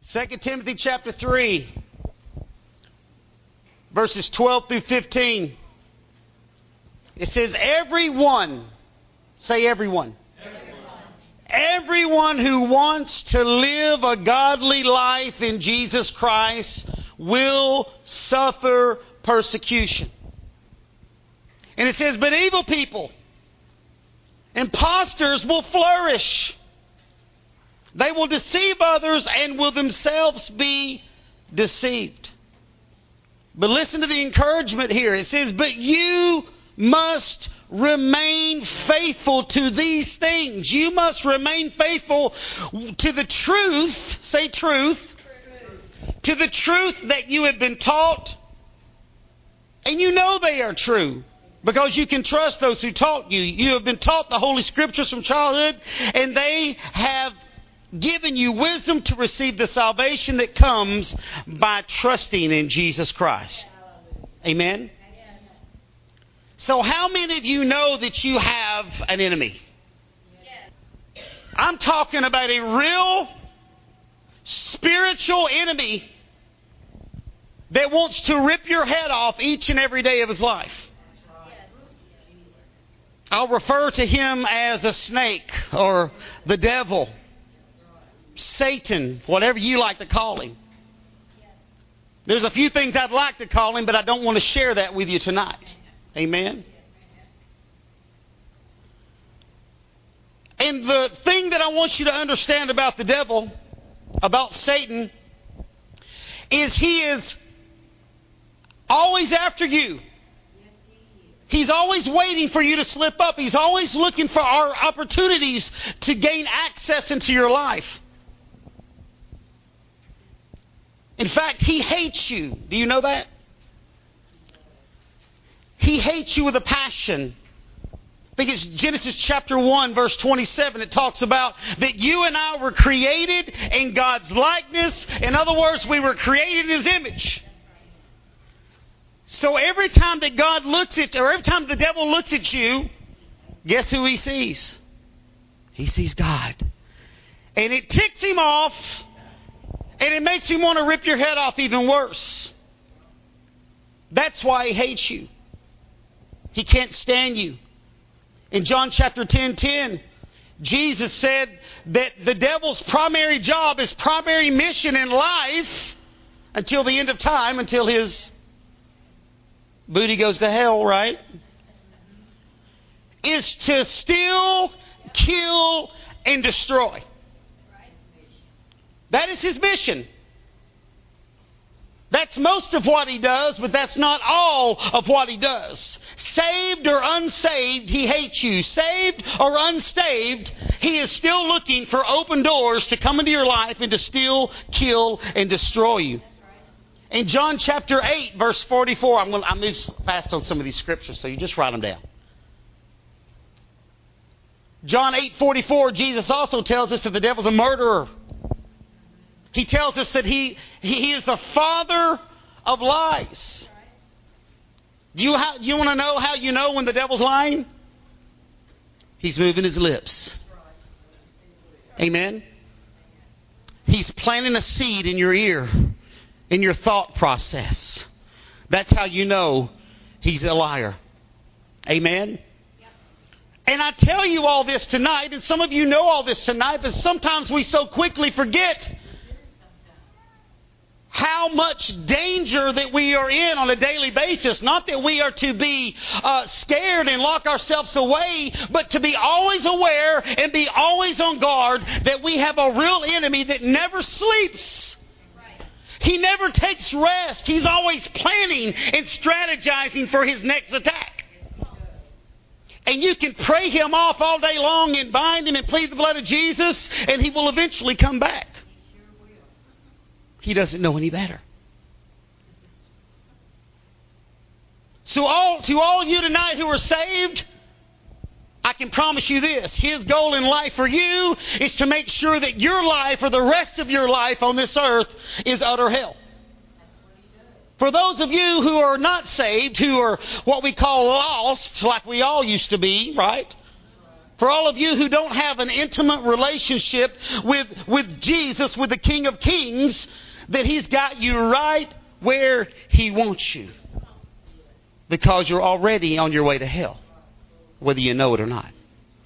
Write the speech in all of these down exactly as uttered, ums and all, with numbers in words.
Second Timothy chapter three, verses twelve through fifteen. It says, everyone, say everyone. everyone. Everyone who wants to live a godly life in Jesus Christ will suffer persecution. And it says, but evil people, imposters will flourish. They will deceive others and will themselves be deceived. But listen to the encouragement here. It says, but you must remain faithful to these things. You must remain faithful to the truth. Say truth. Truth. To the truth that you have been taught. And you know they are true, because you can trust those who taught you. You have been taught the Holy Scriptures from childhood, and they have given you wisdom to receive the salvation that comes by trusting in Jesus Christ. Amen? So how many of you know that you have an enemy? I'm talking about a real spiritual enemy that wants to rip your head off each and every day of his life. I'll refer to him as a snake or the devil, Satan, whatever you like to call him. There's a few things I'd like to call him, but I don't want to share that with you tonight. Amen. And the thing that I want you to understand about the devil, about Satan, is he is always after you. He's always waiting for you to slip up. He's always looking for our opportunities to gain access into your life. In fact, he hates you. Do you know that? He hates you with a passion. I think it's Genesis chapter one, verse twenty-seven. It talks about that you and I were created in God's likeness. In other words, we were created in His image. So every time that God looks at, or every time the devil looks at you, guess who he sees? He sees God. And it ticks him off, and it makes him want to rip your head off even worse. That's why he hates you. He can't stand you. In John chapter ten ten, Jesus said that the devil's primary job, his primary mission in life, until the end of time, until his booty goes to hell, right? Is to steal, kill, and destroy. That is his mission. That's most of what he does, but that's not all of what he does. Saved or unsaved, he hates you. Saved or unsaved, he is still looking for open doors to come into your life and to steal, kill, and destroy you. In John chapter eight, verse forty-four, I'm going to I move fast on some of these scriptures, so you just write them down. John eight forty-four, Jesus also tells us that the devil's a murderer. He tells us that he, he is the father of lies. Do you, how, you want to know how you know when the devil's lying? He's moving his lips. Amen? He's planting a seed in your ear, in your thought process. That's how you know he's a liar. Amen? And I tell you all this tonight, and some of you know all this tonight, but sometimes we so quickly forget how much danger that we are in on a daily basis. Not that we are to be uh, scared and lock ourselves away, but to be always aware and be always on guard that we have a real enemy that never sleeps. He never takes rest. He's always planning and strategizing for his next attack. And you can pray him off all day long and bind him and plead the blood of Jesus, and he will eventually come back. He doesn't know any better. So all, to all of you tonight who are saved, I can promise you this. His goal in life for you is to make sure that your life, or the rest of your life on this earth, is utter hell. For those of you who are not saved, who are what we call lost, like we all used to be, right? For all of you who don't have an intimate relationship with, with Jesus, with the King of Kings, that He's got you right where He wants you. Because you're already on your way to hell, whether you know it or not.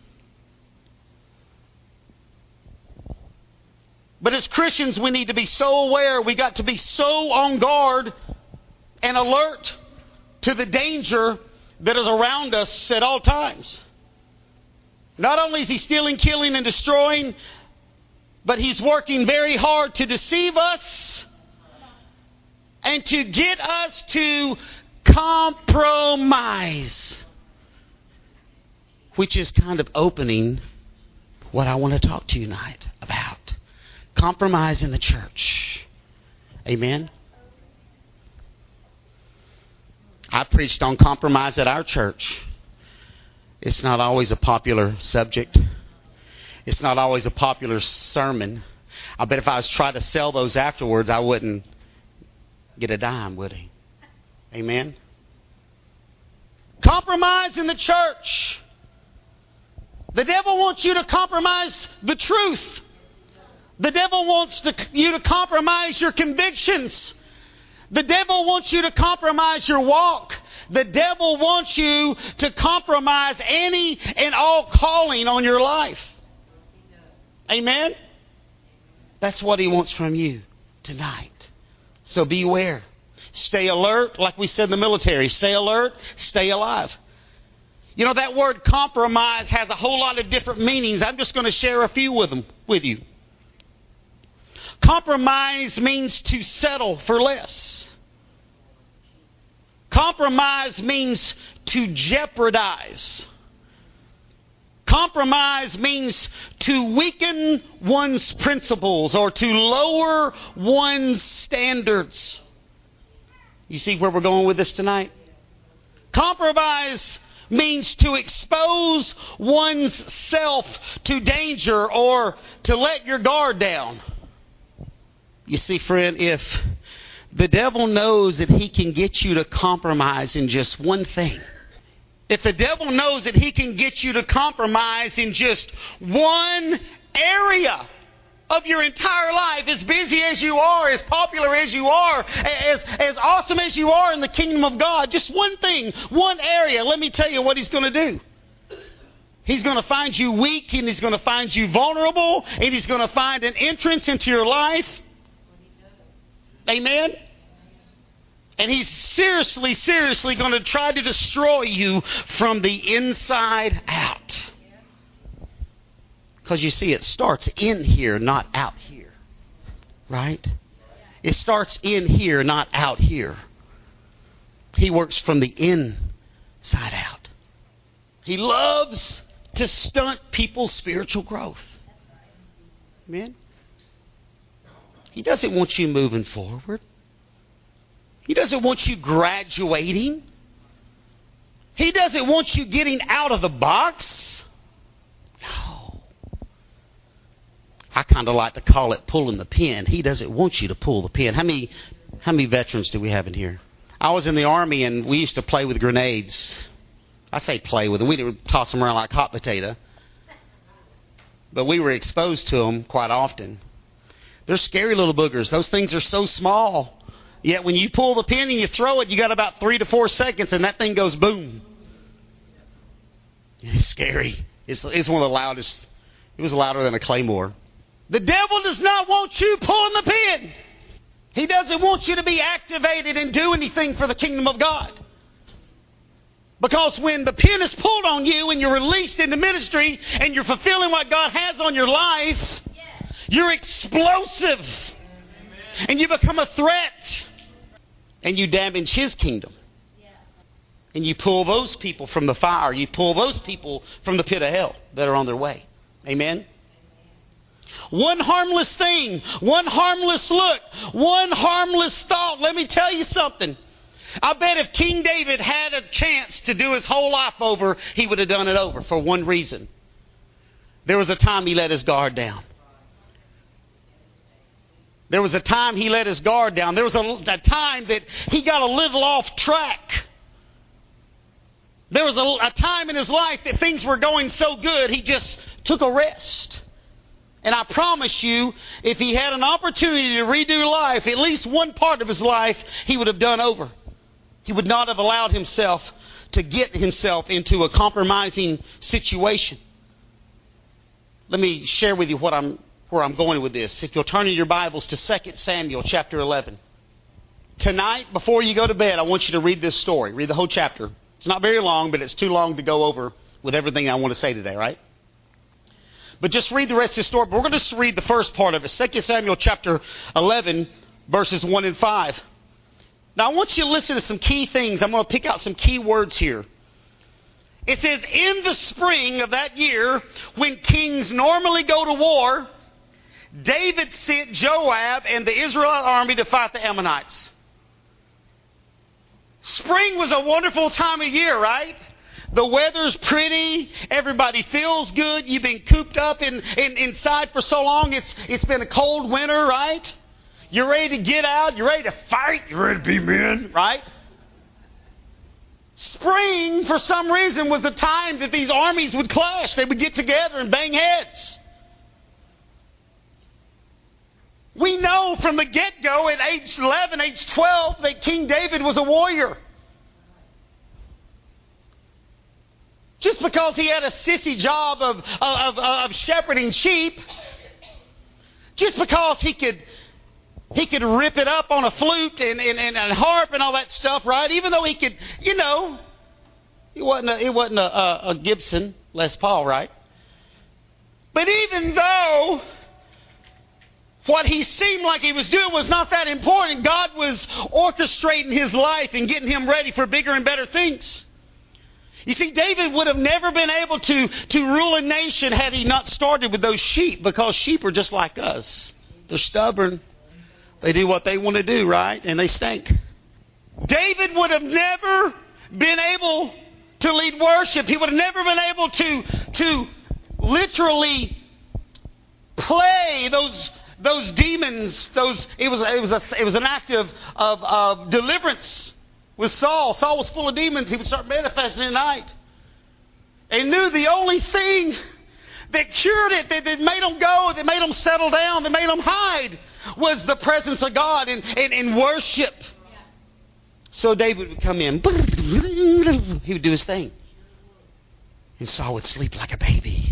But as Christians, we need to be so aware. We got to be so on guard and alert to the danger that is around us at all times. Not only is he stealing, killing, and destroying, but he's working very hard to deceive us and to get us to compromise, which is kind of opening what I want to talk to you tonight about. Compromise in the church. Amen. I preached on compromise at our church. It's not always a popular subject. It's not always a popular sermon. I bet if I was trying to sell those afterwards, I wouldn't get a dime, would he? Amen. Compromise in the church. The devil wants you to compromise the truth. The devil wants to, you to compromise your convictions. The devil wants you to compromise your walk. The devil wants you to compromise any and all calling on your life. Amen? That's what he wants from you tonight. So beware. Stay alert, like we said in the military. Stay alert, stay alive. You know, that word compromise has a whole lot of different meanings. I'm just going to share a few with them with you. Compromise means to settle for less. Compromise means to jeopardize. Compromise means to weaken one's principles or to lower one's standards. You see where we're going with this tonight? Compromise means to expose one's self to danger or to let your guard down. You see, friend, if the devil knows that he can get you to compromise in just one thing, if the devil knows that he can get you to compromise in just one area of your entire life, as busy as you are, as popular as you are, as, as awesome as you are in the kingdom of God, just one thing, one area, let me tell you what he's going to do. He's going to find you weak, and he's going to find you vulnerable, and he's going to find an entrance into your life. Amen? And he's seriously, seriously going to try to destroy you from the inside out. Because you see, it starts in here, not out here. Right? It starts in here, not out here. He works from the inside out. He loves to stunt people's spiritual growth. Amen? He doesn't want you moving forward. He doesn't want you graduating. He doesn't want you getting out of the box. No. I kind of like to call it pulling the pin. He doesn't want you to pull the pin. How many, how many veterans do we have in here? I was in the Army, and we used to play with grenades. I say play with them. We didn't toss them around like hot potato. But we were exposed to them quite often. They're scary little boogers. Those things are so small. Yet when you pull the pin and you throw it, you got about three to four seconds, and that thing goes boom. It's scary. It's, it's one of the loudest. It was louder than a claymore. The devil does not want you pulling the pin. He doesn't want you to be activated and do anything for the kingdom of God. Because when the pin is pulled on you and you're released into ministry and you're fulfilling what God has on your life, you're explosive. And you become a threat. And you damage His kingdom. And you pull those people from the fire. You pull those people from the pit of hell that are on their way. Amen? One harmless thing. One harmless look. One harmless thought. Let me tell you something. I bet if King David had a chance to do his whole life over, he would have done it over for one reason. There was a time he let his guard down. There was a time he let his guard down. There was a, a time that he got a little off track. There was a, a time in his life that things were going so good, he just took a rest. And I promise you, if he had an opportunity to redo life, at least one part of his life, he would have done over. He would not have allowed himself to get himself into a compromising situation. Let me share with you what I'm, where I'm going with this. If you'll turn in your Bibles to Second Samuel chapter eleven. Tonight, before you go to bed, I want you to read this story. Read the whole chapter. It's not very long, but it's too long to go over with everything I want to say today, right? But just read the rest of the story. But we're going to just read the first part of it. Second Samuel chapter eleven, verses one and five. Now, I want you to listen to some key things. I'm going to pick out some key words here. It says, in the spring of that year, when kings normally go to war, David sent Joab and the Israelite army to fight the Ammonites. Spring was a wonderful time of year, right? The weather's pretty. Everybody feels good. You've been cooped up in, in inside for so long. It's it's been a cold winter, right? You're ready to get out. You're ready to fight. You're ready to be men, right? Spring, for some reason, was the time that these armies would clash. They would get together and bang heads. We know from the get-go at age eleven, age twelve, that King David was a warrior. Just because he had a sissy job of, of, of shepherding sheep, just because he could he could rip it up on a flute and, and, and a harp and all that stuff, right? Even though he could, you know, it wasn't a, it wasn't a, a, a Gibson Les Paul, right? But even though what he seemed like he was doing was not that important, God was orchestrating his life and getting him ready for bigger and better things. You see, David would have never been able to, to rule a nation had he not started with those sheep, because sheep are just like us. They're stubborn. They do what they want to do, right? And they stink. David would have never been able to lead worship. He would have never been able to, to literally play those those demons. Those it was it was a, it was an act of, of, of deliverance. With Saul, Saul was full of demons. He would start manifesting at night. And knew the only thing that cured it, that, that made them go, that made them settle down, that made them hide, was the presence of God and, and, and worship. Yeah. So David would come in. He would do his thing. And Saul would sleep like a baby.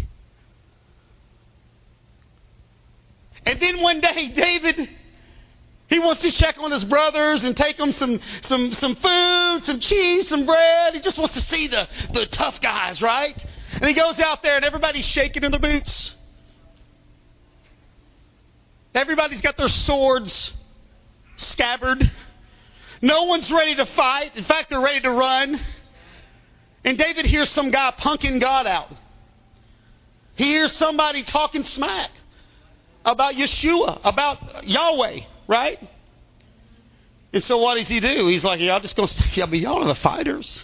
And then one day, David... he wants to check on his brothers and take them some, some, some food, some cheese, some bread. He just wants to see the, the tough guys, right? And he goes out there and everybody's shaking in their boots. Everybody's got their swords scabbard. No one's ready to fight. In fact, they're ready to run. And David hears some guy punking God out. He hears somebody talking smack about Yeshua, about Yahweh. Right? And so what does he do? He's like, y'all just going to stay. I mean, y'all are the fighters.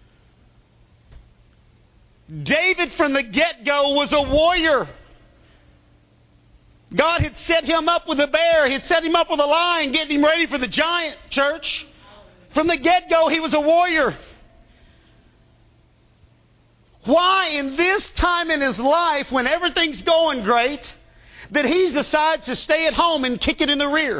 David from the get-go was a warrior. God had set him up with a bear. He had set him up with a lion, getting him ready for the giant, church. From the get-go, he was a warrior. Why in this time in his life, when everything's going great, that he decides to stay at home and kick it in the rear?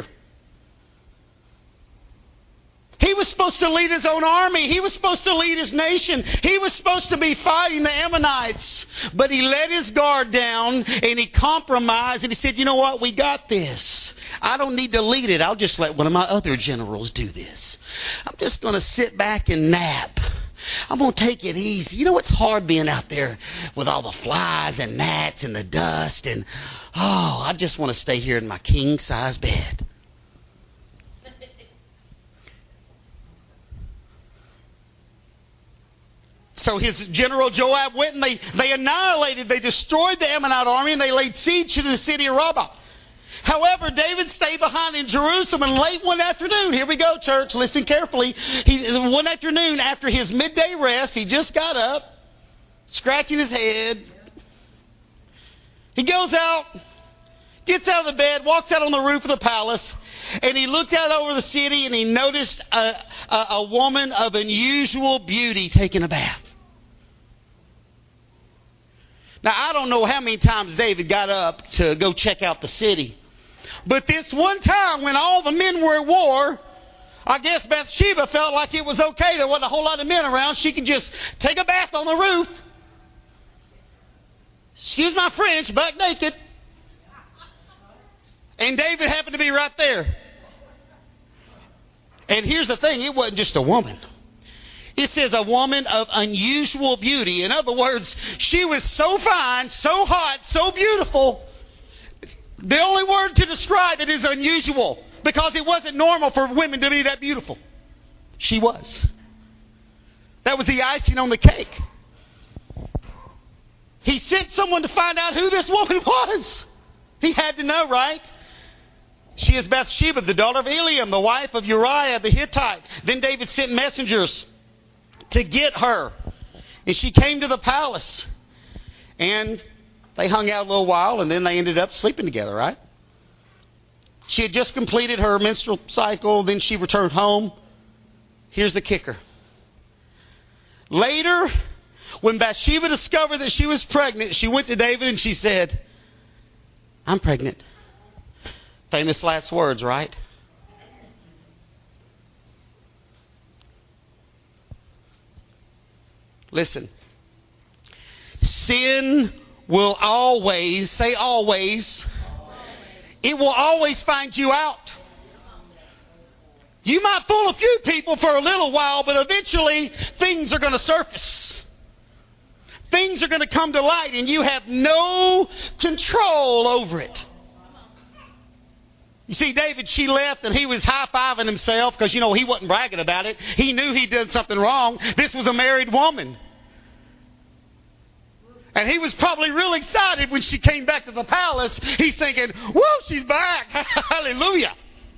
He was supposed to lead his own army. He was supposed to lead his nation. He was supposed to be fighting the Ammonites. But he let his guard down and he compromised and he said, you know what? We got this. I don't need to lead it. I'll just let one of my other generals do this. I'm just going to sit back and nap. I'm going to take it easy. You know, it's hard being out there with all the flies and gnats and the dust. And, oh, I just want to stay here in my king-size bed. So his general Joab went and they, they annihilated, they destroyed the Ammonite army and they laid siege to the city of Rabbah. However, David stayed behind in Jerusalem, and late one afternoon, here we go, church, listen carefully. He, one afternoon after his midday rest, he just got up, scratching his head. He goes out, gets out of the bed, walks out on the roof of the palace, and he looked out over the city and he noticed a, a, a woman of unusual beauty taking a bath. Now, I don't know how many times David got up to go check out the city. But this one time when all the men were at war, I guess Bathsheba felt like it was okay. There wasn't a whole lot of men around. She could just take a bath on the roof. Excuse my French, buck naked. And David happened to be right there. And here's the thing, it wasn't just a woman. It says a woman of unusual beauty. In other words, she was so fine, so hot, so beautiful. The only word to describe it is unusual, because it wasn't normal for women to be that beautiful. She was. That was the icing on the cake. He sent someone to find out who this woman was. He had to know, right? She is Bathsheba, the daughter of Eliam, the wife of Uriah the Hittite. Then David sent messengers to get her. And she came to the palace. And they hung out a little while, and then they ended up sleeping together, right? She had just completed her menstrual cycle. Then she returned home. Here's the kicker. Later, when Bathsheba discovered that she was pregnant, she went to David and she said, I'm pregnant. Famous last words, right? Listen. Sin will always, say always, it will always find you out. You might fool a few people for a little while, but eventually things are going to surface. Things are going to come to light and you have no control over it. You see, David, she left and he was high-fiving himself because, you know, he wasn't bragging about it. He knew he'd done something wrong. This was a married woman. And he was probably real excited when she came back to the palace. He's thinking, whoa, she's back. Hallelujah.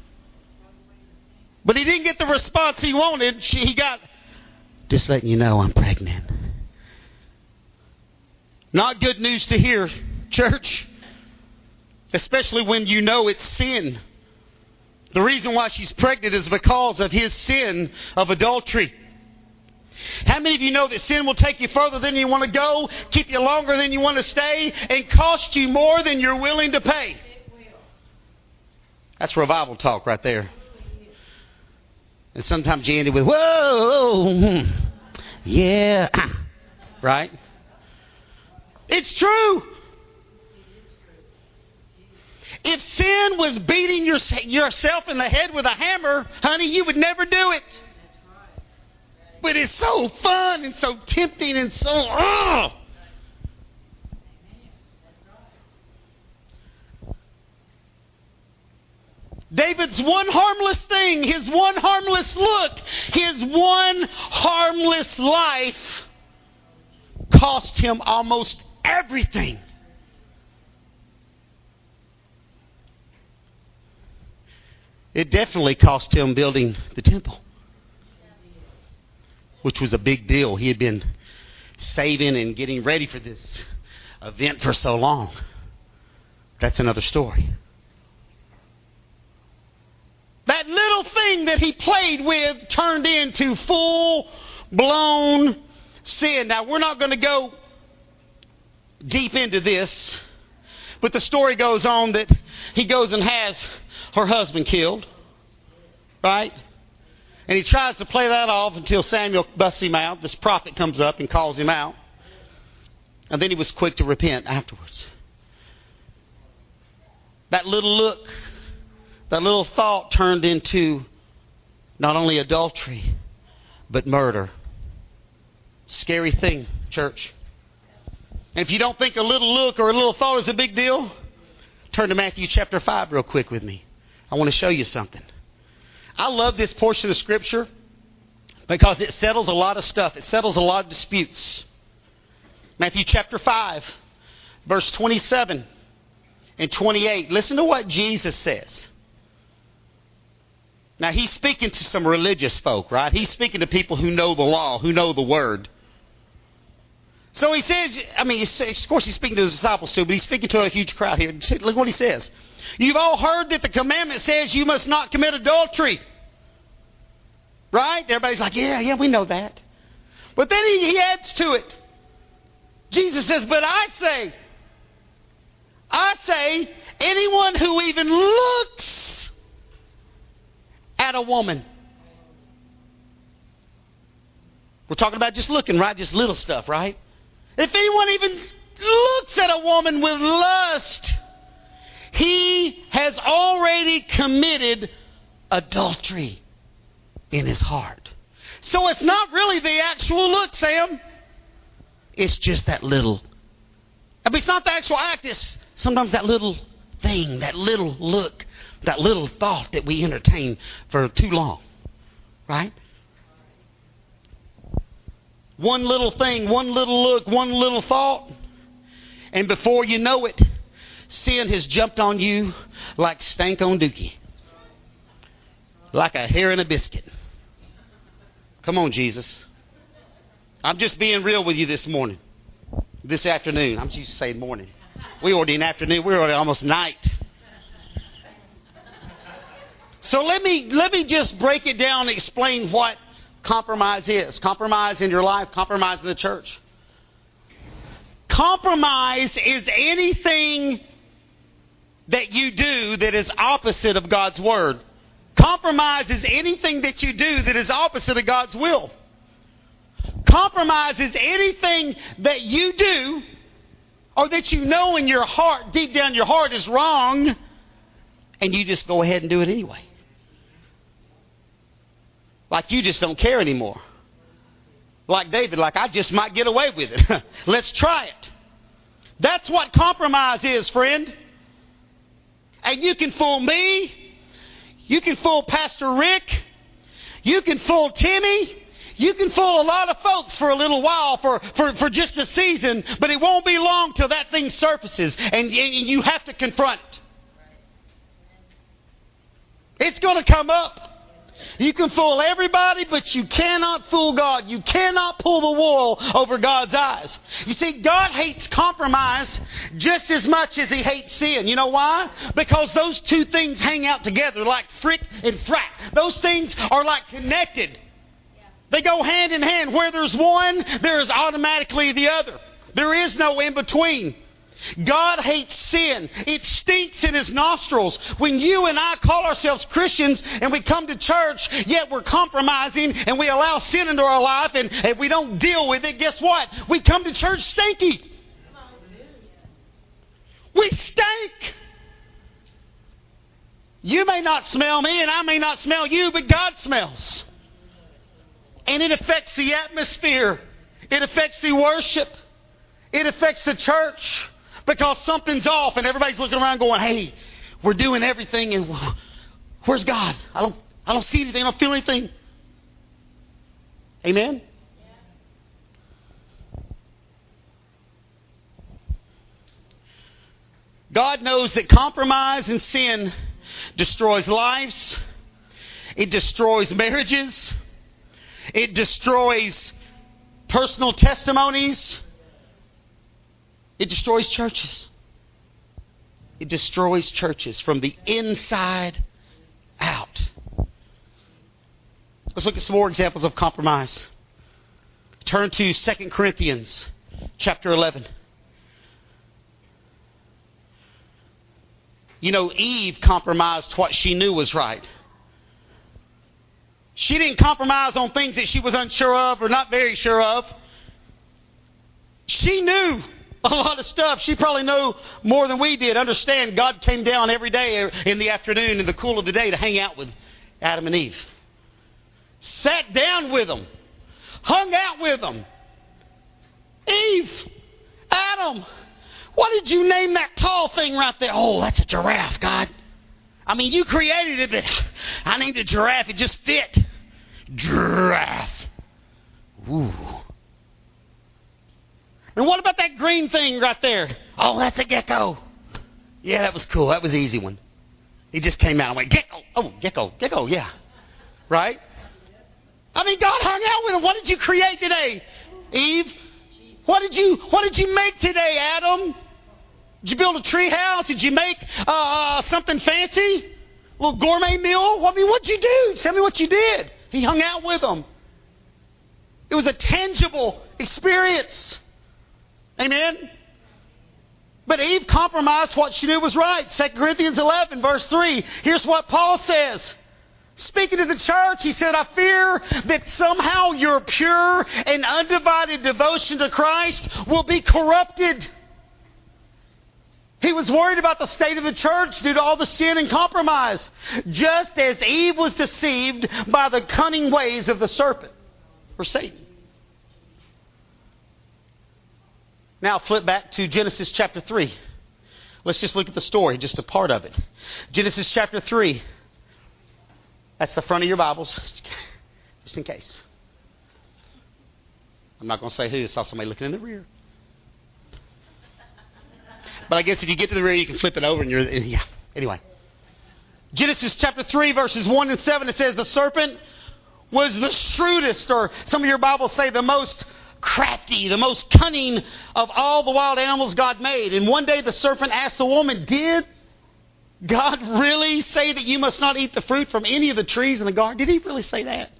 But he didn't get the response he wanted. She, he got, just letting you know I'm pregnant. Not good news to hear, church. Especially when you know it's sin. The reason why she's pregnant is because of his sin of adultery. How many of you know that sin will take you further than you want to go, keep you longer than you want to stay, and cost you more than you're willing to pay? That's revival talk right there. And sometimes you end it with, whoa, yeah, right? It's true. If sin was beating your, yourself in the head with a hammer, honey, you would never do it. But it's so fun and so tempting and so... Oh. David's one harmless thing, his one harmless look, his one harmless life cost him almost everything. It definitely cost him building the temple, which was a big deal. He had been saving and getting ready for this event for so long. That's another story. That little thing that he played with turned into full-blown sin. Now, we're not going to go deep into this, but the story goes on that he goes and has her husband killed, right? And he tries to play that off until Samuel busts him out. This prophet comes up and calls him out. And then he was quick to repent afterwards. That little look, that little thought turned into not only adultery, but murder. Scary thing, church. And if you don't think a little look or a little thought is a big deal, turn to Matthew chapter five real quick with me. I want to show you something. I love this portion of Scripture because it settles a lot of stuff. It settles a lot of disputes. Matthew chapter five, verse twenty-seven and twenty-eight. Listen to what Jesus says. Now, he's speaking to some religious folk, right? He's speaking to people who know the law, who know the Word. So he says, I mean, of course he's speaking to his disciples too, but he's speaking to a huge crowd here. Look what he says. You've all heard that the commandment says you must not commit adultery. Right? Everybody's like, yeah, yeah, we know that. But then he, he adds to it. Jesus says, but I say, I say, anyone who even looks at a woman. We're talking about just looking, right? Just little stuff, right? If anyone even looks at a woman with lust, he has already committed adultery in his heart. So it's not really the actual look, Sam. It's just that little. I mean, it's not the actual act. It's sometimes that little thing, that little look, that little thought that we entertain for too long. Right? One little thing, one little look, one little thought. And before you know it, sin has jumped on you like stank on dookie. Like a hair in a biscuit. Come on, Jesus. I'm just being real with you this morning. This afternoon. I'm used to saying morning. We already in afternoon. We're already almost night. So let me let me just break it down and explain what compromise is. Compromise in your life, compromise in the church. Compromise is anything that you do that is opposite of God's word. Compromise is anything that you do that is opposite of God's will. Compromise is anything that you do or that you know in your heart, deep down your heart, is wrong, and you just go ahead and do it anyway. Like you just don't care anymore. Like David, like I just might get away with it. Let's try it. That's what compromise is, friend. And you can fool me. You can fool Pastor Rick. You can fool Timmy. You can fool a lot of folks for a little while, for, for, for just a season, but it won't be long till that thing surfaces and, and you have to confront it. It's going to come up. You can fool everybody, but you cannot fool God. You cannot pull the wool over God's eyes. You see, God hates compromise just as much as he hates sin. You know why? Because those two things hang out together like frick and frack. Those things are like connected. They go hand in hand. Where there's one, there is automatically the other. There is no in between. God hates sin. It stinks in his nostrils. When you and I call ourselves Christians and we come to church, yet we're compromising and we allow sin into our life and if we don't deal with it, guess what? We come to church stinky. We stink. You may not smell me and I may not smell you, but God smells. And it affects the atmosphere. It affects the worship. It affects the church. Because something's off and everybody's looking around going, hey, we're doing everything and where's God? I don't I don't see anything. I don't feel anything. Amen? God knows that compromise and sin destroys lives. It destroys marriages. It destroys personal testimonies. It destroys churches. It destroys churches from the inside out. Let's look at some more examples of compromise. Turn to Second Corinthians chapter eleven. You know, Eve compromised what she knew was right. She didn't compromise on things that she was unsure of or not very sure of. She knew a lot of stuff. She probably knew more than we did. Understand, God came down every day in the afternoon in the cool of the day to hang out with Adam and Eve. Sat down with them. Hung out with them. Eve, Adam, what did you name that tall thing right there? Oh, that's a giraffe, God. I mean, you created it, but I named it giraffe. It just fit. Giraffe. Ooh. And what about that green thing right there? Oh, that's a gecko. Yeah, that was cool. That was an easy one. He just came out and went, gecko. Oh, gecko, gecko, yeah. Right? I mean, God hung out with him. What did you create today, Eve? What did you What did you make today, Adam? Did you build a tree house? Did you make uh, something fancy? A little gourmet meal? I mean, what'd you do? Tell me what you did. He hung out with them. It was a tangible experience. Amen? But Eve compromised what she knew was right. Second Corinthians eleven, verse three. Here's what Paul says. Speaking to the church, he said, I fear that somehow your pure and undivided devotion to Christ will be corrupted. He was worried about the state of the church due to all the sin and compromise. Just as Eve was deceived by the cunning ways of the serpent, or Satan. Now flip back to Genesis chapter three. Let's just look at the story, just a part of it. Genesis chapter three. That's the front of your Bibles, just in case. I'm not going to say who. I saw somebody looking in the rear. But I guess if you get to the rear, you can flip it over and you're, yeah. Anyway. Genesis chapter three, verses one and seven, it says, the serpent was the shrewdest, or some of your Bibles say the most crafty, the most cunning of all the wild animals God made. And one day the serpent asked the woman, did God really say that you must not eat the fruit from any of the trees in the garden? Did he really say that?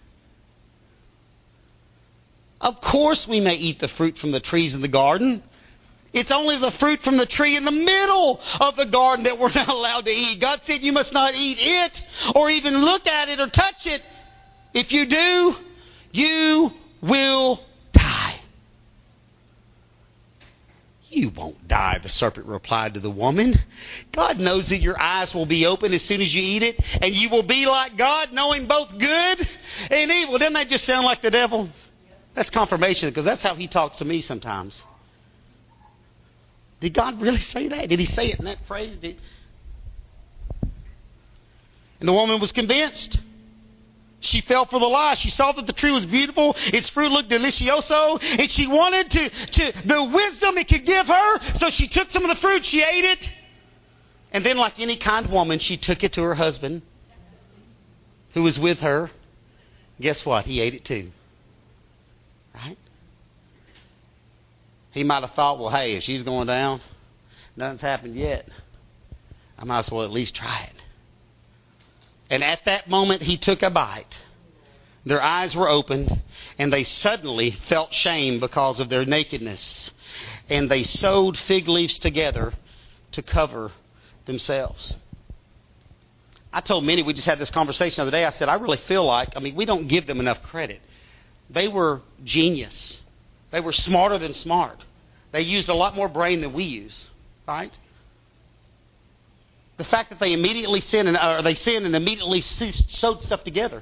Of course we may eat the fruit from the trees in the garden. It's only the fruit from the tree in the middle of the garden that we're not allowed to eat. God said you must not eat it or even look at it or touch it. If you do, you will die. You won't die, the serpent replied to the woman. God knows that your eyes will be open as soon as you eat it, and you will be like God, knowing both good and evil. Doesn't that just sound like the devil? That's confirmation, because that's how he talks to me sometimes. Did God really say that? Did he say it in that phrase? Did... And the woman was convinced. She fell for the lie. She saw that the tree was beautiful. Its fruit looked delicioso. And she wanted to, to the wisdom it could give her. So she took some of the fruit. She ate it. And then like any kind woman, she took it to her husband who was with her. Guess what? He ate it too. Right? He might have thought, well, hey, if she's going down, nothing's happened yet. I might as well at least try it. And at that moment, he took a bite. Their eyes were opened, and they suddenly felt shame because of their nakedness. And they sewed fig leaves together to cover themselves. I told Minnie, we just had this conversation the other day. I said, I really feel like, I mean, we don't give them enough credit. They were genius. They were smarter than smart. They used a lot more brain than we use, right? The fact that they immediately sinned and or they sinned and immediately sewed stuff together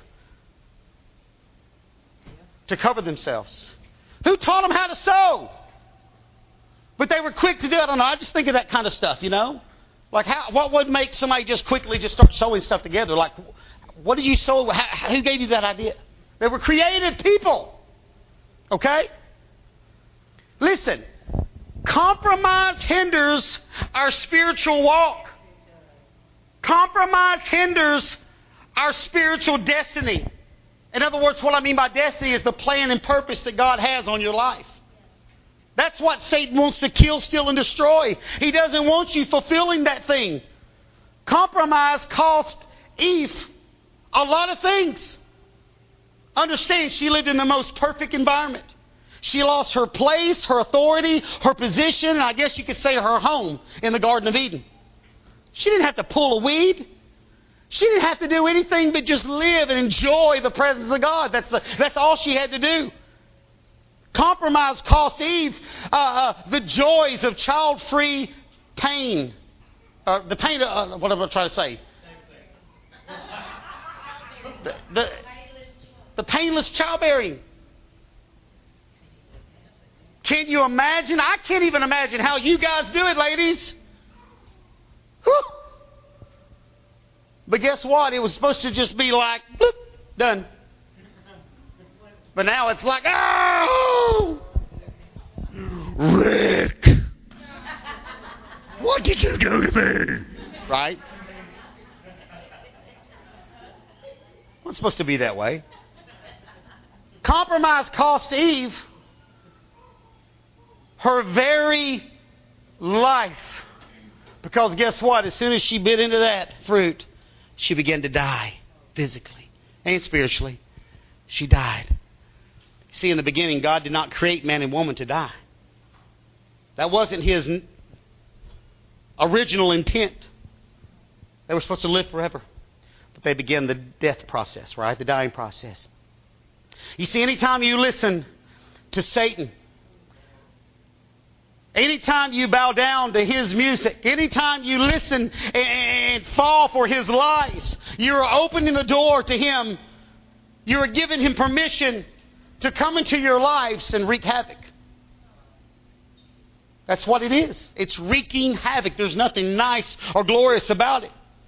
to cover themselves. Who taught them how to sew? But they were quick to do it. I don't know. I just think of that kind of stuff, you know, like how what would make somebody just quickly just start sewing stuff together? Like, what did you sew? How, who gave you that idea? They were creative people. Okay. Listen, compromise hinders our spiritual walk. Compromise hinders our spiritual destiny. In other words, what I mean by destiny is the plan and purpose that God has on your life. That's what Satan wants to kill, steal, and destroy. He doesn't want you fulfilling that thing. Compromise cost Eve a lot of things. Understand, she lived in the most perfect environment. She lost her place, her authority, her position, and I guess you could say her home in the Garden of Eden. She didn't have to pull a weed. She didn't have to do anything but just live and enjoy the presence of God. That's the, that's all she had to do. Compromise cost Eve uh, uh, the joys of child-free pain. Uh, the pain, uh, what am I trying to say? The, the, the painless childbearing. Can you imagine? I can't even imagine how you guys do it, ladies. Whew. But guess what? It was supposed to just be like, bloop, done. But now it's like, oh, Rick, what did you do to me? Right? Well, it's supposed to be that way. Compromise cost Eve her very life. Because guess what? As soon as she bit into that fruit, she began to die physically and spiritually. She died. See, in the beginning, God did not create man and woman to die. That wasn't his original intent. They were supposed to live forever. But they began the death process, right? The dying process. You see, anytime you listen to Satan, anytime you bow down to his music, anytime you listen and fall for his lies, you're opening the door to him. You're giving him permission to come into your lives and wreak havoc. That's what it is. It's wreaking havoc. There's nothing nice or glorious about it.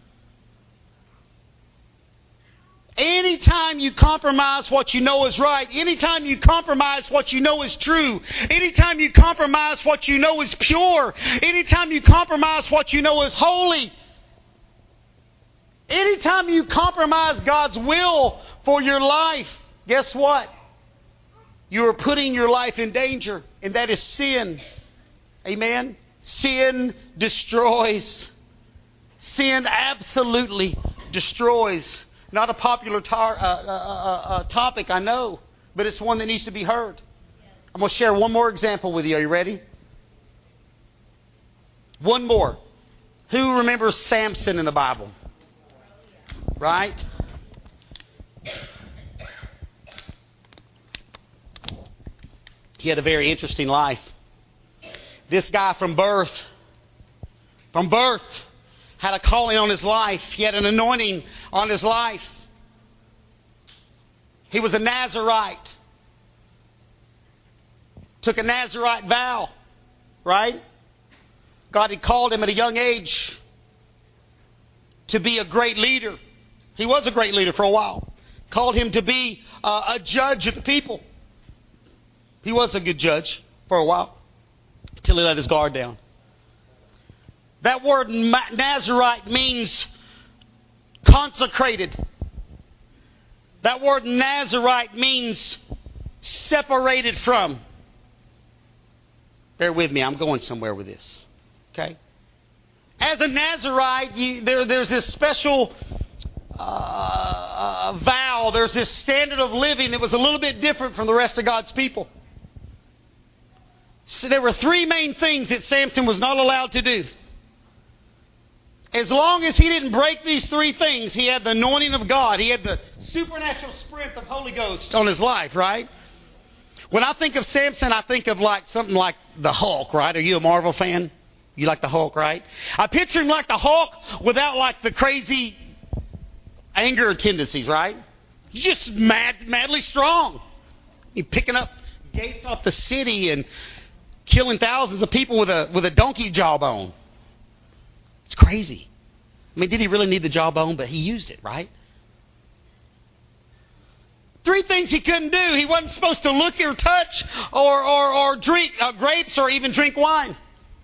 Anytime you compromise what you know is right, anytime you compromise what you know is true, anytime you compromise what you know is pure, anytime you compromise what you know is holy, anytime you compromise God's will for your life, guess what? You are putting your life in danger, and that is sin. Amen? Sin destroys. Sin absolutely destroys. Not a popular tar, uh, uh, uh, uh, topic, I know, but it's one that needs to be heard. I'm going to share one more example with you. Are you ready? One more. Who remembers Samson in the Bible? Right? He had a very interesting life. This guy from birth, from birth, had a calling on his life. He had an anointing on his life. He was a Nazirite. Took a Nazirite vow, right? God had called him at a young age to be a great leader. He was a great leader for a while. Called him to be uh, a judge of the people. He was a good judge for a while, until he let his guard down. That word Nazirite means consecrated. That word Nazirite means separated from. Bear with me, I'm going somewhere with this. Okay? As a Nazirite, you, there, there's this special uh, vow, there's this standard of living that was a little bit different from the rest of God's people. So there were three main things that Samson was not allowed to do. As long as he didn't break these three things, he had the anointing of God. He had the supernatural strength of Holy Ghost on his life, right? When I think of Samson, I think of like something like the Hulk, right? Are you a Marvel fan? You like the Hulk, right? I picture him like the Hulk without like the crazy anger tendencies, right? He's just mad, madly strong. He's picking up gates off the city and killing thousands of people with a with a donkey jawbone. It's crazy. I mean, did he really need the jawbone? But he used it, right? Three things he couldn't do. He wasn't supposed to look or touch or or, or drink uh, grapes or even drink wine.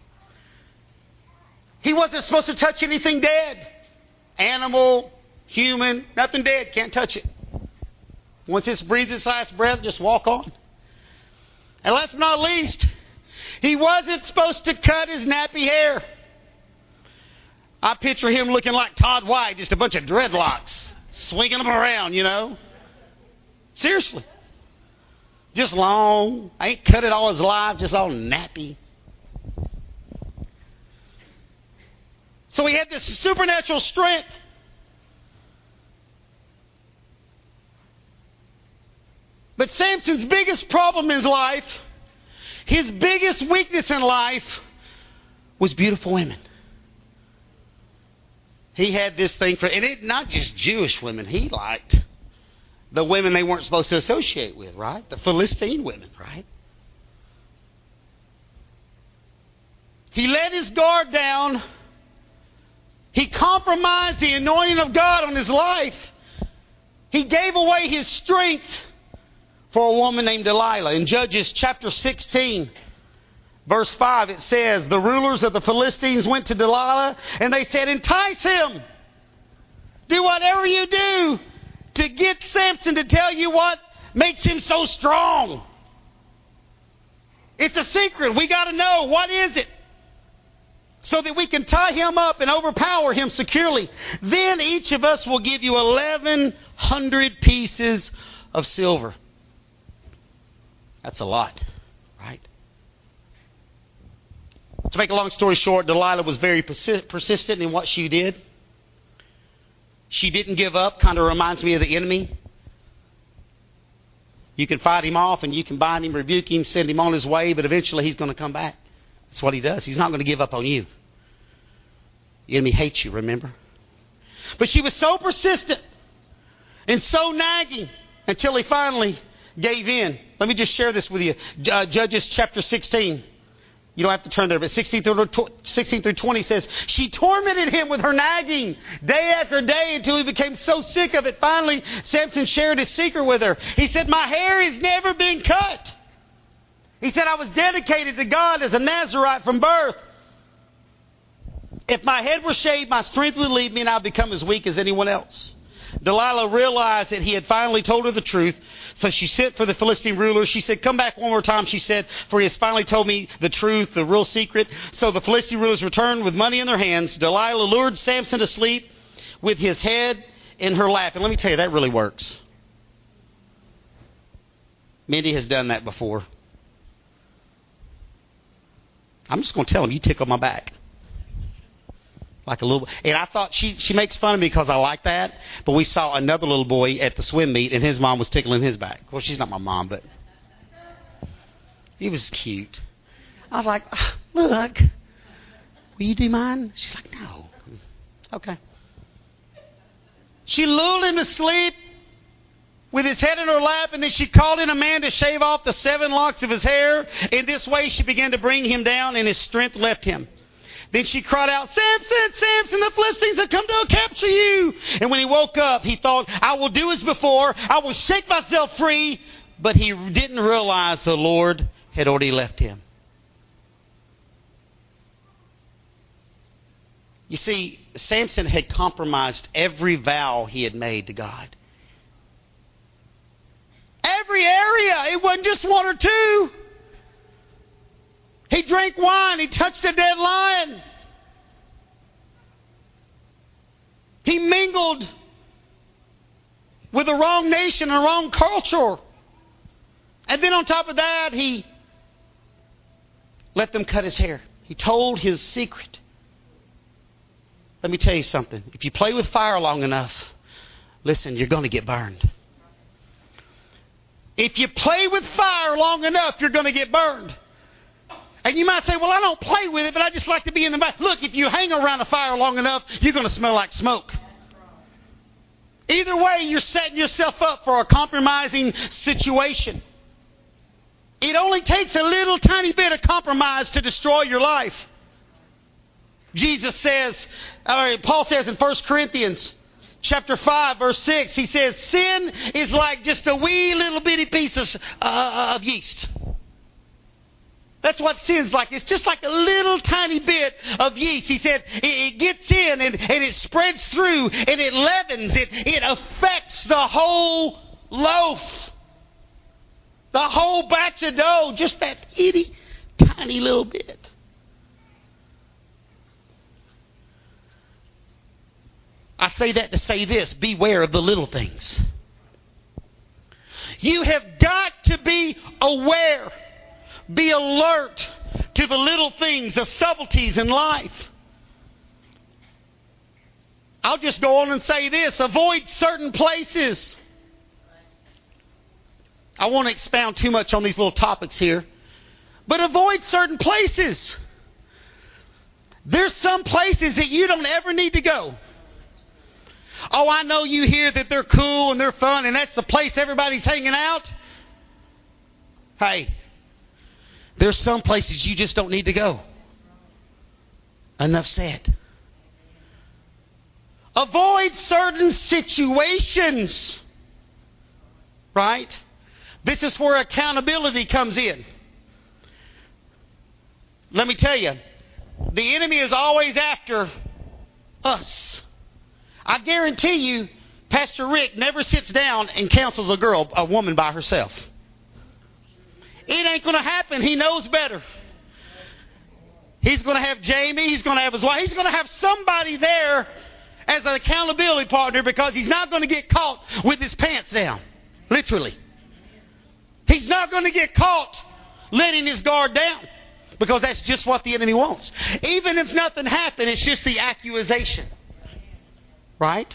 He wasn't supposed to touch anything dead. Animal, human, nothing dead. Can't touch it. Once it's breathed its last breath, just walk on. And last but not least, he wasn't supposed to cut his nappy hair. I picture him looking like Todd White, just a bunch of dreadlocks, swinging them around, you know. Seriously. Just long. I ain't cut it all his life, just all nappy. So he had this supernatural strength. But Samson's biggest problem in life, his biggest weakness in life, was beautiful women. He had this thing for, and it not just Jewish women. He liked the women they weren't supposed to associate with, right? The Philistine women, right? He let his guard down. He compromised the anointing of God on his life. He gave away his strength for a woman named Delilah. In Judges chapter sixteen, verse five, it says, the rulers of the Philistines went to Delilah and they said, entice him. Do whatever you do to get Samson to tell you what makes him so strong. It's a secret. We got to know. What is it? So that we can tie him up and overpower him securely. Then each of us will give you eleven hundred pieces of silver. That's a lot, right? To make a long story short, Delilah was very persi- persistent in what she did. She didn't give up. Kind of reminds me of the enemy. You can fight him off and you can bind him, rebuke him, send him on his way, but eventually he's going to come back. That's what he does. He's not going to give up on you. The enemy hates you, remember? But she was so persistent and so nagging until he finally gave in. Let me just share this with you. Uh, Judges chapter sixteen. You don't have to turn there, but sixteen through twenty says, she tormented him with her nagging day after day until he became so sick of it. Finally, Samson shared his secret with her. He said, my hair has never been cut. He said, I was dedicated to God as a Nazirite from birth. If my head were shaved, my strength would leave me and I'd become as weak as anyone else. Delilah realized that he had finally told her the truth, so she sent for the Philistine ruler. She said, come back one more time, she said, for he has finally told me the truth, the real secret. So the Philistine rulers returned with money in their hands. Delilah lured Samson to sleep with his head in her lap. And let me tell you, that really works. Mindy has done that before. I'm just going to tell him, you tickle my back. Like a little, and I thought she, she makes fun of me because I like that. But we saw another little boy at the swim meet, and his mom was tickling his back. Well, she's not my mom, but he was cute. I was like, oh, look, will you do mine? She's like, no. Okay. She lulled him to sleep with his head in her lap, and then she called in a man to shave off the seven locks of his hair. In this way, she began to bring him down, and his strength left him. Then she cried out, Samson, Samson, the Philistines have come to capture you. And when he woke up, he thought, I will do as before. I will shake myself free. But he didn't realize the Lord had already left him. You see, Samson had compromised every vow he had made to God. Every area. It wasn't just one or two. He drank wine. He touched a dead lion. He mingled with the wrong nation, the wrong culture. And then on top of that, he let them cut his hair. He told his secret. Let me tell you something. If you play with fire long enough, listen, you're going to get burned. If you play with fire long enough, you're going to get burned. And you might say, well, I don't play with it, but I just like to be in the fire. Look, if you hang around a fire long enough, you're going to smell like smoke. Either way, you're setting yourself up for a compromising situation. It only takes a little tiny bit of compromise to destroy your life. Jesus says, or Paul says in First Corinthians chapter five, verse six, he says, sin is like just a wee little bitty piece of, uh, of yeast. That's what sin's like. It's just like a little tiny bit of yeast. He said it, it gets in and, and it spreads through and it leavens. It, it affects the whole loaf. The whole batch of dough. Just that itty tiny little bit. I say that to say this. Beware of the little things. You have got to be aware. Be alert to the little things, the subtleties in life. I'll just go on and say this. Avoid certain places. I won't expound too much on these little topics here. But avoid certain places. There's some places that you don't ever need to go. Oh, I know you hear that they're cool and they're fun and that's the place everybody's hanging out. Hey. There's some places you just don't need to go. Enough said. Avoid certain situations. Right? This is where accountability comes in. Let me tell you, the enemy is always after us. I guarantee you, Pastor Rick never sits down and counsels a girl, a woman by herself. It ain't going to happen. He knows better. He's going to have Jamie. He's going to have his wife. He's going to have somebody there as an accountability partner because he's not going to get caught with his pants down. Literally. He's not going to get caught letting his guard down Because that's just what the enemy wants. Even if nothing happened, it's just the accusation. Right?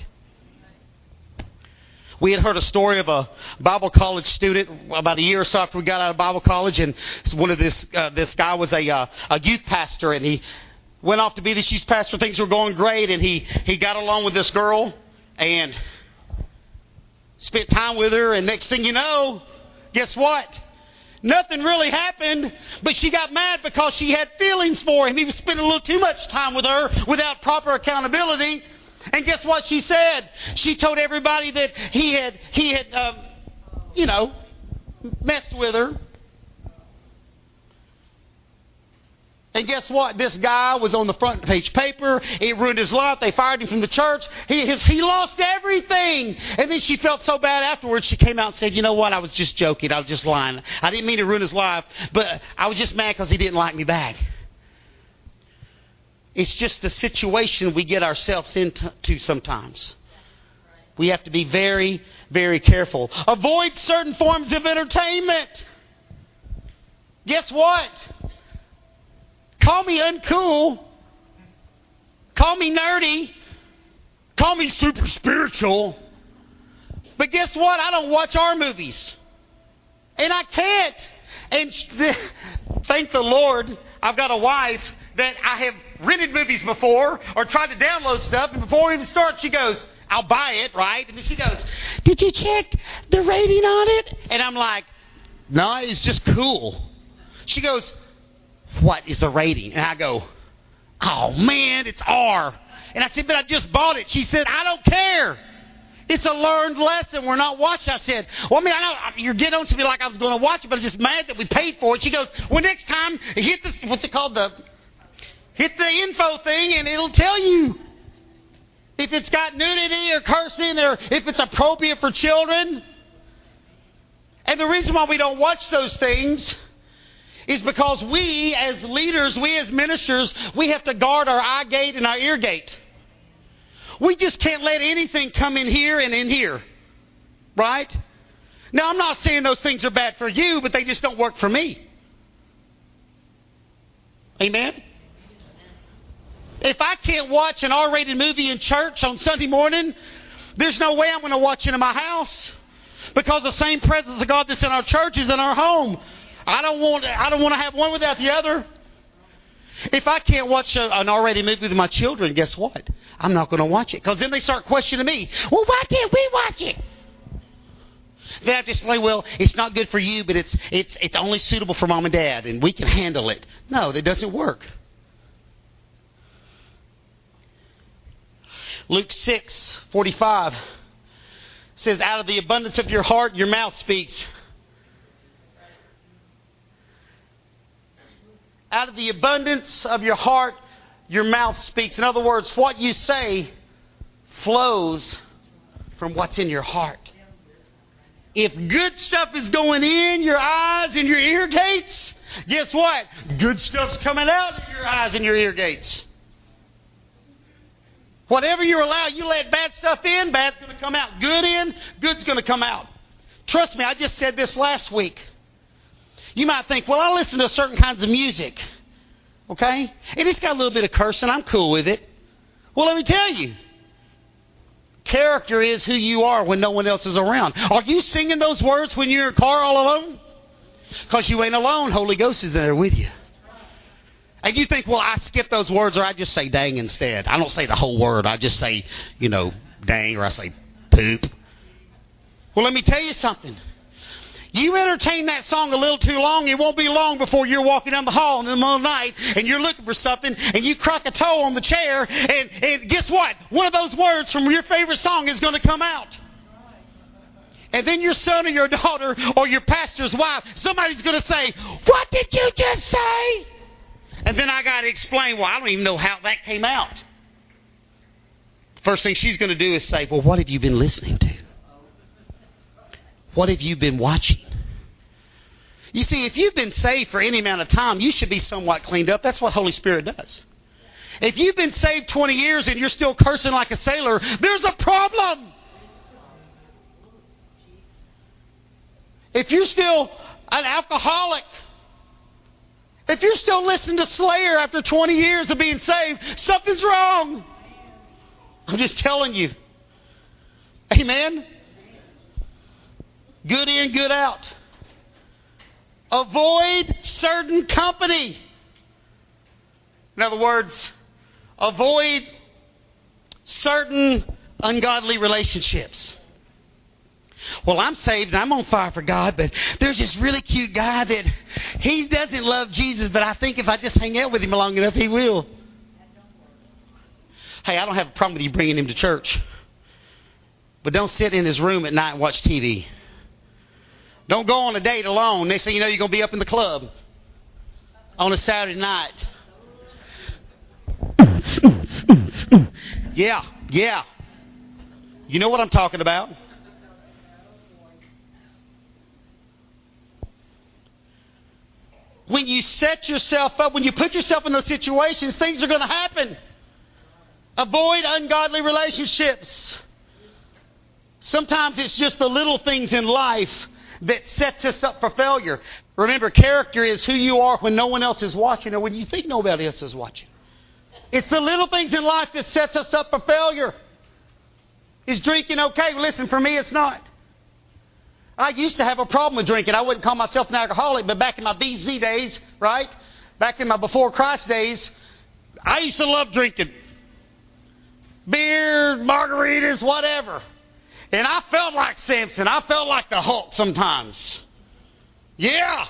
We had heard a story of a Bible college student about a year or so after we got out of Bible college, and one of this uh, this guy was a uh, a youth pastor, and he went off to be this youth pastor. Things were going great, and he he got along with this girl and spent time with her. And next thing you know, guess what? Nothing really happened, but she got mad because she had feelings for him. He was spending a little too much time with her without proper accountability. And guess what she said? She told everybody that he had, he had, um, you know, messed with her. And guess what? This guy was on the front page paper. It ruined his life. They fired him from the church. He, his, he lost everything. And then she felt so bad afterwards. She came out and said, you know what? I was just joking. I was just lying. I didn't mean to ruin his life. But I was just mad because he didn't like me back. It's just the situation we get ourselves into sometimes. We have to be very, very careful. Avoid certain forms of entertainment. Guess what? Call me uncool. Call me nerdy. Call me super spiritual. But guess what? I don't watch our movies. And I can't. And thank the Lord, I've got a wife that I have rented movies before or tried to download stuff. And before we even start, she goes, I'll buy it, right? And then she goes, did you check the rating on it? And I'm like, no, it's just cool. She goes, what is the rating? And I go, oh, man, it's R. And I said, but I just bought it. She said, I don't care. It's a learned lesson. We're not watching. I said, well, I mean, I know you're getting on to me like I was going to watch it, but I'm just mad that we paid for it. She goes, well, next time, hit this, what's it called? The hit the info thing, and it'll tell you if it's got nudity or cursing or if it's appropriate for children. And the reason why we don't watch those things is because we as leaders, we as ministers, we have to guard our eye gate and our ear gate. We just can't let anything come in here and in here. Right? Now, I'm not saying those things are bad for you, but they just don't work for me. Amen? If I can't watch an R-rated movie in church on Sunday morning, there's no way I'm going to watch it in my house. Because the same presence of God that's in our church is in our home. I don't want I don't want to have one without the other. If I can't watch a, an R-rated movie with my children, guess what? I'm not going to watch it. Because then they start questioning me. Well, why can't we watch it? Then I have to explain, well, it's not good for you, but it's it's it's only suitable for mom and dad, and we can handle it. No, that doesn't work. Luke six forty-five says, out of the abundance of your heart, your mouth speaks. Out of the abundance of your heart, your mouth speaks. In other words, what you say flows from what's in your heart. If good stuff is going in your eyes and your ear gates, guess what? Good stuff's coming out of your eyes and your ear gates. Whatever you allow, you let bad stuff in, bad's going to come out. Good in, good's going to come out. Trust me, I just said this last week. You might think, well, I listen to certain kinds of music, okay? And it's got a little bit of cursing. I'm cool with it. Well, let me tell you. Character is who you are when no one else is around. Are you singing those words when you're in a car all alone? Because you ain't alone. Holy Ghost is there with you. And you think, well, I skip those words or I just say dang instead. I don't say the whole word. I just say, you know, dang, or I say poop. Well, let me tell you something. You entertain that song a little too long, it won't be long before you're walking down the hall in the middle of the night and you're looking for something and you crack a toe on the chair and, and guess what? One of those words from your favorite song is going to come out. And then your son or your daughter or your pastor's wife, somebody's going to say, what did you just say? And then I got to explain, well, I don't even know how that came out. First thing she's going to do is say, well, what have you been listening to? What have you been watching? You see, if you've been saved for any amount of time, you should be somewhat cleaned up. That's what Holy Spirit does. If you've been saved twenty years and you're still cursing like a sailor, there's a problem. If you're still an alcoholic If you're still listening to Slayer after twenty years of being saved, something's wrong. I'm just telling you. Amen? Good in, good out. Avoid certain company. In other words, avoid certain ungodly relationships. Well, I'm saved and I'm on fire for God, but there's this really cute guy that he doesn't love Jesus, but I think if I just hang out with him long enough, he will. Hey, I don't have a problem with you bringing him to church. But don't sit in his room at night and watch T V. Don't go on a date alone. Next thing you know, you're going to be up in the club on a Saturday night. Yeah, yeah. You know what I'm talking about. When you set yourself up, when you put yourself in those situations, things are going to happen. Avoid ungodly relationships. Sometimes it's just the little things in life that sets us up for failure. Remember, character is who you are when no one else is watching or when you think nobody else is watching. It's the little things in life that sets us up for failure. Is drinking okay? Listen, for me, it's not. I used to have a problem with drinking. I wouldn't call myself an alcoholic, but back in my B Z days, right? Back in my before Christ days, I used to love drinking. Beer, margaritas, whatever. And I felt like Samson. I felt like the Hulk sometimes. Yeah.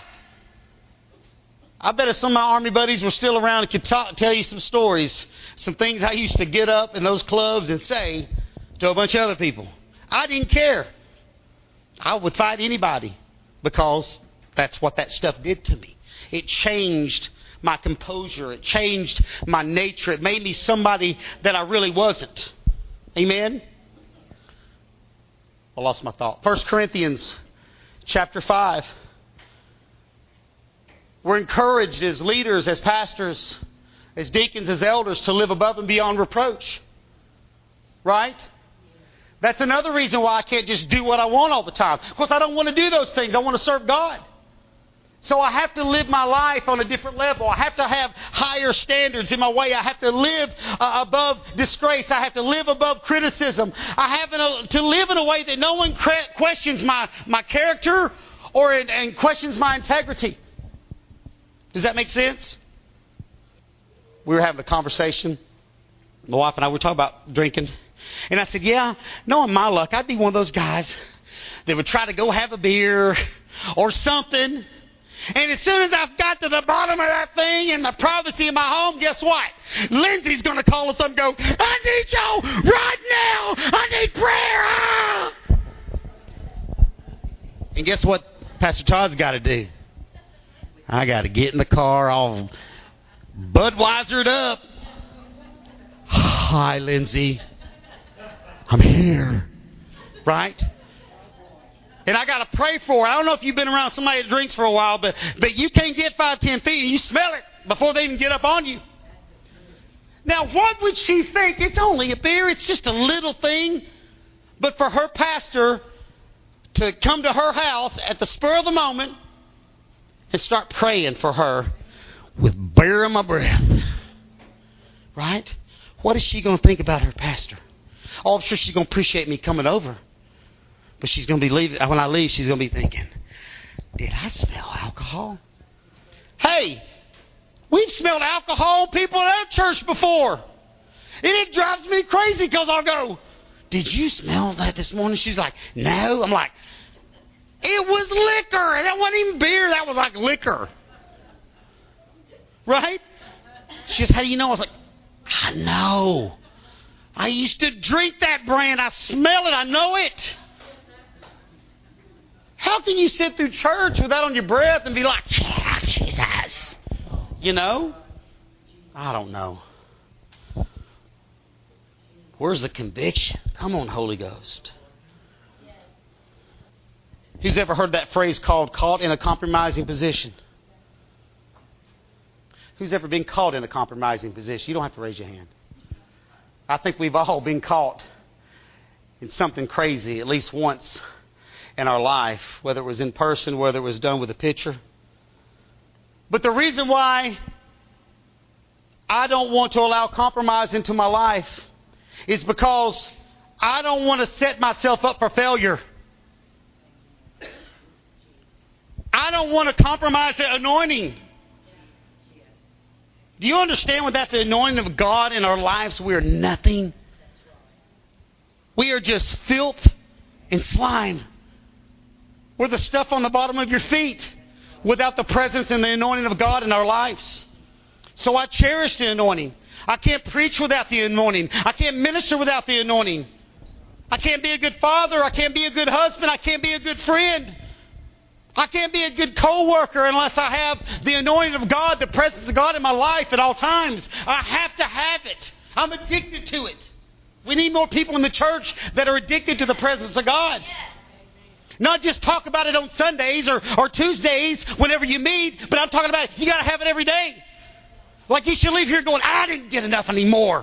I bet if some of my army buddies were still around and could talk, tell you some stories, some things I used to get up in those clubs and say to a bunch of other people. I didn't care. I would fight anybody because that's what that stuff did to me. It changed my composure. It changed my nature. It made me somebody that I really wasn't. Amen? I lost my thought. First Corinthians chapter five. We're encouraged as leaders, as pastors, as deacons, as elders to live above and beyond reproach. Right? That's another reason why I can't just do what I want all the time. Because I don't want to do those things. I want to serve God. So I have to live my life on a different level. I have to have higher standards in my way. I have to live uh, above disgrace. I have to live above criticism. I have a, to live in a way that no one cre- questions my, my character or in, and questions my integrity. Does that make sense? We were having a conversation. My wife and I were talking about drinking. And I said, yeah, knowing my luck, I'd be one of those guys that would try to go have a beer or something. And as soon as I've got to the bottom of that thing in the privacy of my home, guess what? Lindsay's going to call us up and go, I need y'all right now. I need prayer. Ah! And guess what Pastor Todd's got to do? I got to get in the car all Budweisered up. Hi, Lindsay. I'm here. Right? And I got to pray for her. I don't know if you've been around somebody that drinks for a while, but, but you can't get five, ten feet and you smell it before they even get up on you. Now, what would she think? It's only a beer. It's just a little thing. But for her pastor to come to her house at the spur of the moment and start praying for her with beer in my breath. Right? What is she going to think about her pastor? Oh, I'm sure she's going to appreciate me coming over. But she's going to be leaving. When I leave, she's going to be thinking, did I smell alcohol? Hey, we've smelled alcohol people at our church before. And it drives me crazy because I'll go, did you smell that this morning? She's like, no. I'm like, it was liquor. And that wasn't even beer. That was like liquor. Right? She says, how do you know? I was like, I know. I used to drink that brand. I smell it. I know it. How can you sit through church with that on your breath and be like, yeah, Jesus? You know? I don't know. Where's the conviction? Come on, Holy Ghost. Who's ever heard that phrase called caught in a compromising position? Who's ever been caught in a compromising position? You don't have to raise your hand. I think we've all been caught in something crazy at least once in our life, whether it was in person, whether it was done with a picture. But the reason why I don't want to allow compromise into my life is because I don't want to set myself up for failure. I don't want to compromise the anointing. Do you understand without the anointing of God in our lives, we are nothing? We are just filth and slime. We're the stuff on the bottom of your feet without the presence and the anointing of God in our lives. So I cherish the anointing. I can't preach without the anointing. I can't minister without the anointing. I can't be a good father. I can't be a good husband. I can't be a good friend. I can't be a good co-worker unless I have the anointing of God, the presence of God in my life at all times. I have to have it. I'm addicted to it. We need more people in the church that are addicted to the presence of God. Not just talk about it on Sundays or, or Tuesdays whenever you meet, but I'm talking about it, you got to have it every day. Like you should leave here going, I didn't get enough anymore.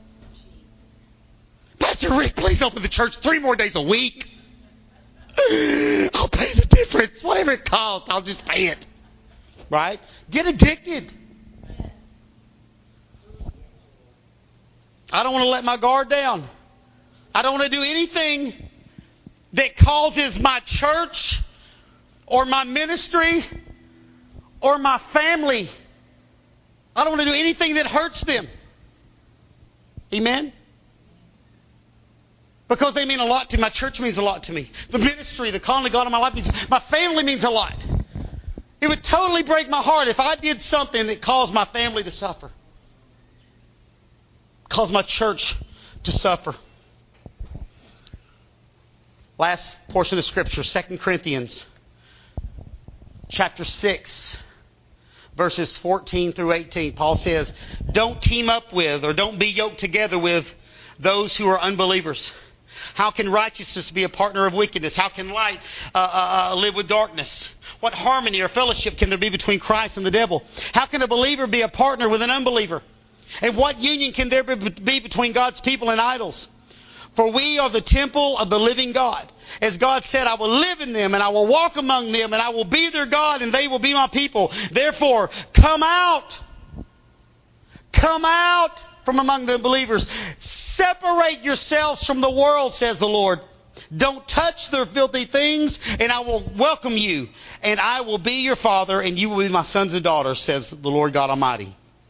Pastor Rick, please open the church three more days a week. I'll pay the difference. Whatever it costs, I'll just pay it. Right? Get addicted. I don't want to let my guard down. I don't want to do anything that causes my church or my ministry or my family. I don't want to do anything that hurts them. Amen? Because they mean a lot to me. My church means a lot to me. The ministry, the calling of God in my life means, my family means a lot. It would totally break my heart if I did something that caused my family to suffer. Caused my church to suffer. Last portion of Scripture, Second Corinthians chapter six, verses fourteen through eighteen. Paul says, don't team up with or don't be yoked together with those who are unbelievers. How can righteousness be a partner of wickedness? How can light uh, uh, uh, live with darkness? What harmony or fellowship can there be between Christ and the devil? How can a believer be a partner with an unbeliever? And what union can there be between God's people and idols? For we are the temple of the living God. As God said, I will live in them and I will walk among them and I will be their God and they will be my people. Therefore, come out. Come out from among the believers. Separate yourselves from the world, says the Lord. Don't touch their filthy things, and I will welcome you. And I will be your father, and you will be my sons and daughters, says the Lord God Almighty.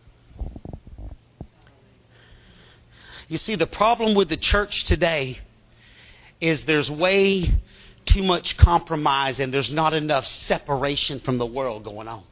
You see, the problem with the church today is there's way too much compromise, and there's not enough separation from the world going on.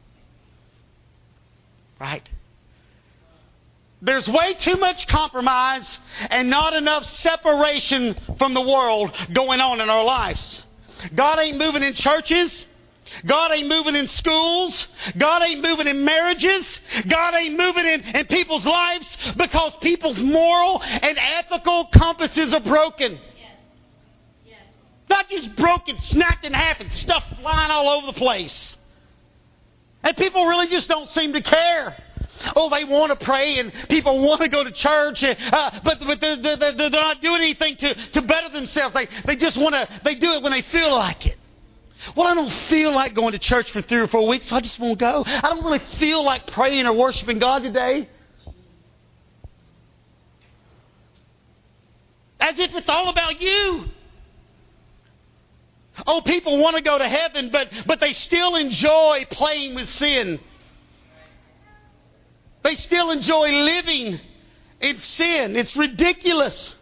Right? There's way too much compromise and not enough separation from the world going on in our lives. God ain't moving in churches. God ain't moving in schools. God ain't moving in marriages. God ain't moving in, in people's lives because people's moral and ethical compasses are broken. Yes. Yes. Not just broken, snapped in half and stuff flying all over the place. And people really just don't seem to care. Oh, they want to pray and people want to go to church, uh, but, but they're, they're, they're not doing anything to, to better themselves. They, they just want to, they do it when they feel like it. Well, I don't feel like going to church for three or four weeks, so I just won't go. I don't really feel like praying or worshiping God today. As if it's all about you. Oh, people want to go to heaven, but, but they still enjoy playing with sin. They still enjoy living in sin. It's ridiculous.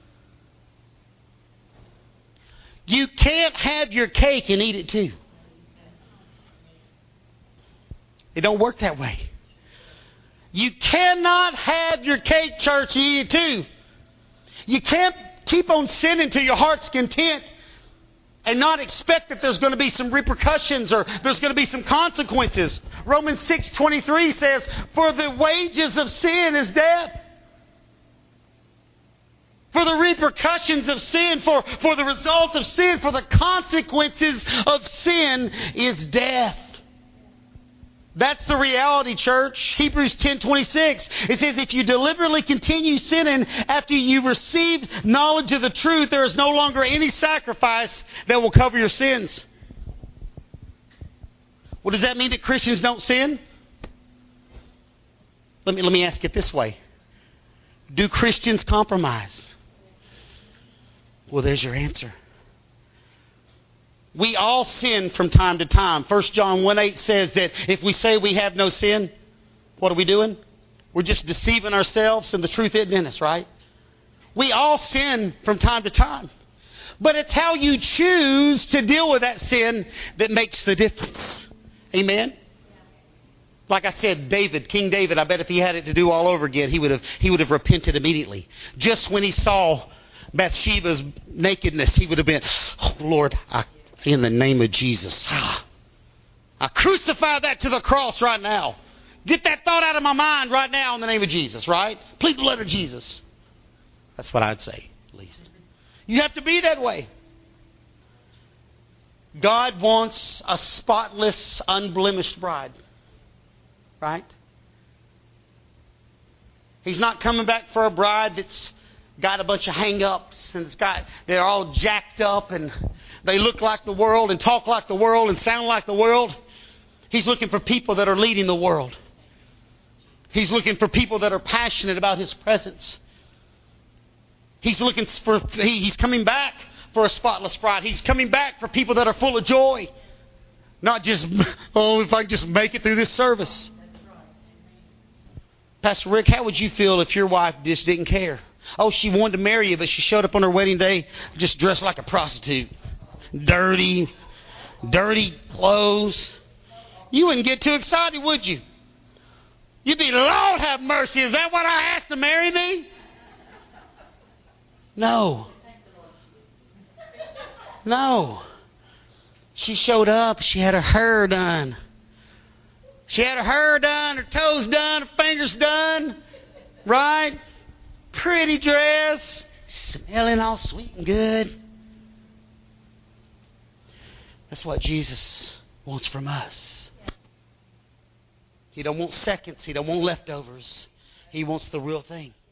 You can't have your cake and eat it too. It don't work that way. You cannot have your cake, church, and eat it too. You can't keep on sinning to your heart's content and not expect that there's going to be some repercussions or there's going to be some consequences. Romans six twenty-three says, for the wages of sin is death. For the repercussions of sin, for, for the result of sin, for the consequences of sin is death. That's the reality, church. Hebrews ten twenty-six. It says, if you deliberately continue sinning after you received knowledge of the truth, there is no longer any sacrifice that will cover your sins. Well, does that mean that Christians don't sin? Let me, let me ask it this way. Do Christians compromise? Well, there's your answer. We all sin from time to time. First John one eight says that if we say we have no sin, what are we doing? We're just deceiving ourselves and the truth isn't in us, right? We all sin from time to time. But it's how you choose to deal with that sin that makes the difference. Amen? Like I said, David, King David, I bet if he had it to do all over again, he would have he would have repented immediately. Just when he saw Bathsheba's nakedness, he would have been, oh, Lord, I, in the name of Jesus, I crucify that to the cross right now. Get that thought out of my mind right now in the name of Jesus, right? Plead the blood of Jesus. That's what I'd say, at least. You have to be that way. God wants a spotless, unblemished bride. Right? He's not coming back for a bride that's got a bunch of hang-ups and it's got, they're all jacked up and they look like the world and talk like the world and sound like the world. He's looking for people that are leading the world. He's looking for people that are passionate about His presence. He's looking for, he, he's coming back for a spotless bride. He's coming back for people that are full of joy. Not just, oh, if I can just make it through this service. Pastor Rick, how would you feel if your wife just didn't care? Oh, she wanted to marry you, but she showed up on her wedding day just dressed like a prostitute. Dirty, dirty clothes. You wouldn't get too excited, would you? You'd be, Lord have mercy, is that what I asked to marry me? No. No. She showed up, she had her hair done. She had her hair done, her toes done, her fingers done. Right? Pretty dress. Smelling all sweet and good. That's what Jesus wants from us. He don't want seconds. He don't want leftovers. He wants the real thing.